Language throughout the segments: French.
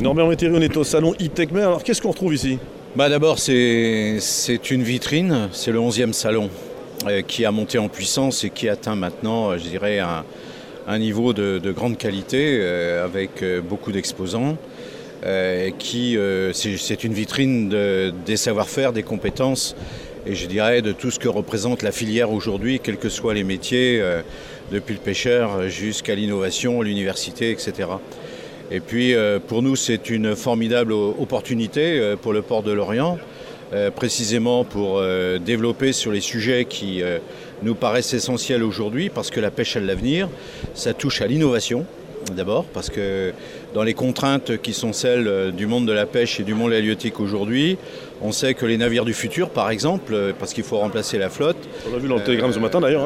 Norbert Métairie, on est au salon E-Techmer. Alors qu'est-ce qu'on retrouve ici? D'abord, c'est une vitrine, c'est le 11e salon qui a monté en puissance et qui atteint maintenant, je dirais, un niveau de grande qualité avec beaucoup d'exposants. C'est une vitrine des savoir-faire, des compétences et je dirais de tout ce que représente la filière aujourd'hui, quels que soient les métiers, depuis le pêcheur jusqu'à l'innovation, l'université, etc. Et puis pour nous c'est une formidable opportunité pour le port de Lorient, précisément pour développer sur les sujets qui nous paraissent essentiels aujourd'hui, parce que la pêche à l'avenir, ça touche à l'innovation. D'abord parce que dans les contraintes qui sont celles du monde de la pêche et du monde halieutique aujourd'hui, on sait que les navires du futur, par exemple, parce qu'il faut remplacer la flotte, on l'a vu dans le télégramme ce matin d'ailleurs,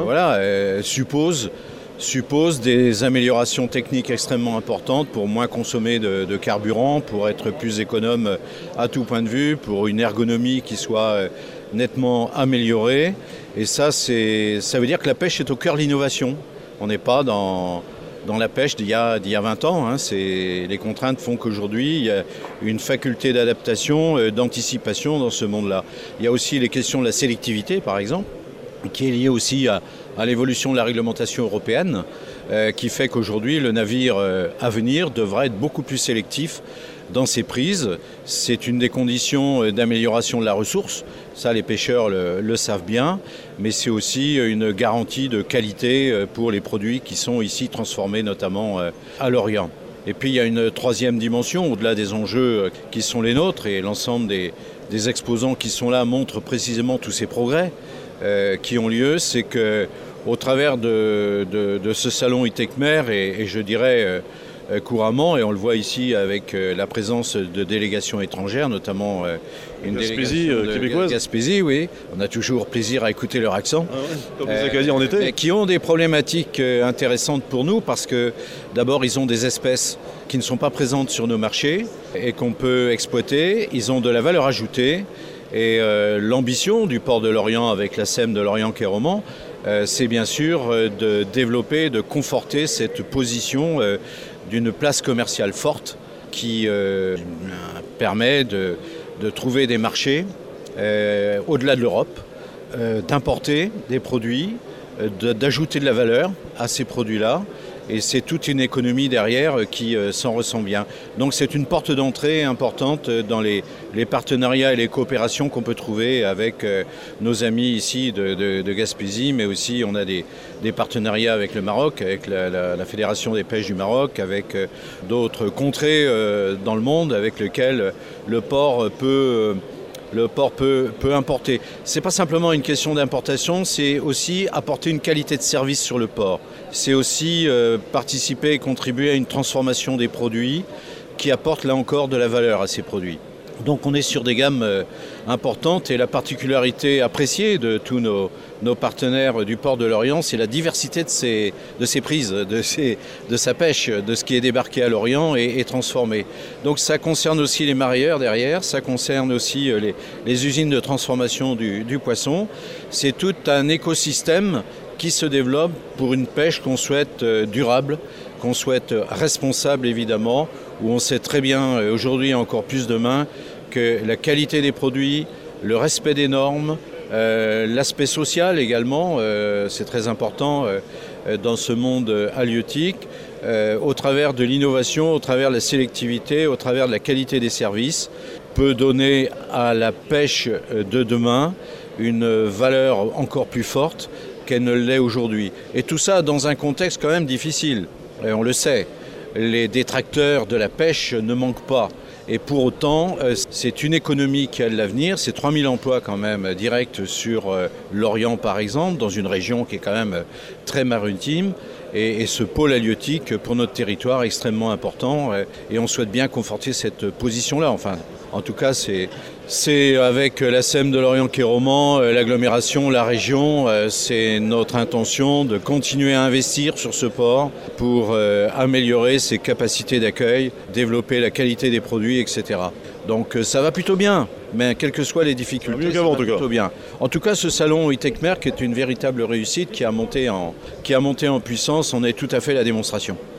suppose des améliorations techniques extrêmement importantes pour moins consommer de carburant, pour être plus économe à tout point de vue, pour une ergonomie qui soit nettement améliorée. Et ça veut dire que la pêche est au cœur de l'innovation. On n'est pas dans la pêche d'il y a 20 ans. Les contraintes font qu'aujourd'hui, il y a une faculté d'adaptation, d'anticipation dans ce monde-là. Il y a aussi les questions de la sélectivité, par exemple, qui est liée aussi à l'évolution de la réglementation européenne, qui fait qu'aujourd'hui, le navire à venir devra être beaucoup plus sélectif dans ses prises. C'est une des conditions d'amélioration de la ressource. Ça, les pêcheurs le savent bien, mais c'est aussi une garantie de qualité pour les produits qui sont ici transformés, notamment à Lorient. Et puis, il y a une troisième dimension, au-delà des enjeux qui sont les nôtres, et l'ensemble des exposants qui sont là montrent précisément tous ces progrès qui ont lieu. C'est qu'au travers de ce salon E-Techmer, et je dirais couramment, et on le voit ici avec la présence de délégations étrangères, notamment une délégation québécoise. Gaspésie, oui. On a toujours plaisir à écouter leur accent. Ah ouais, comme les Acadiens en été. Qui ont des problématiques intéressantes pour nous, parce que d'abord ils ont des espèces qui ne sont pas présentes sur nos marchés et qu'on peut exploiter. Ils ont de la valeur ajoutée. Et l'ambition du port de Lorient avec la SEM de Lorient-Quai-Romans, c'est bien sûr de développer, de conforter cette position d'une place commerciale forte qui permet de trouver des marchés au-delà de l'Europe, d'importer des produits, d'ajouter de la valeur à ces produits-là. Et c'est toute une économie derrière qui s'en ressent bien. Donc c'est une porte d'entrée importante dans les partenariats et les coopérations qu'on peut trouver avec nos amis ici de Gaspésie, mais aussi on a des partenariats avec le Maroc, avec la Fédération des pêches du Maroc, avec d'autres contrées dans le monde avec lesquelles le port peut importer. Ce n'est pas simplement une question d'importation, c'est aussi apporter une qualité de service sur le port. C'est aussi participer et contribuer à une transformation des produits qui apporte là encore de la valeur à ces produits. Donc on est sur des gammes importantes, et la particularité appréciée de tous nos partenaires du port de Lorient, c'est la diversité de ses prises, de sa pêche, de ce qui est débarqué à Lorient et transformé. Donc ça concerne aussi les mareyeurs derrière, ça concerne aussi les usines de transformation du poisson. C'est tout un écosystème qui se développe pour une pêche qu'on souhaite durable, qu'on souhaite responsable évidemment, où on sait très bien aujourd'hui et encore plus demain que la qualité des produits, le respect des normes, l'aspect social également, c'est très important dans ce monde halieutique, au travers de l'innovation, au travers de la sélectivité, au travers de la qualité des services, peut donner à la pêche de demain une valeur encore plus forte qu'elle ne l'est aujourd'hui. Et tout ça dans un contexte quand même difficile, et on le sait. Les détracteurs de la pêche ne manquent pas. Et pour autant, c'est une économie qui a de l'avenir. C'est 3000 emplois quand même directs sur l'Orient par exemple, dans une région qui est quand même très maritime. Et ce pôle halieutique pour notre territoire est extrêmement important. Et on souhaite bien conforter cette position-là. Enfin, en tout cas, c'est avec la SEM de Lorient-Quai-Romans, l'agglomération, la région, c'est notre intention de continuer à investir sur ce port pour améliorer ses capacités d'accueil, développer la qualité des produits, etc. Donc ça va plutôt bien, mais quelles que soient les difficultés, mieux qu'avant, ça va plutôt bien. En tout cas, ce salon E-Techmer qui est une véritable réussite, qui a monté en puissance, en est tout à fait la démonstration.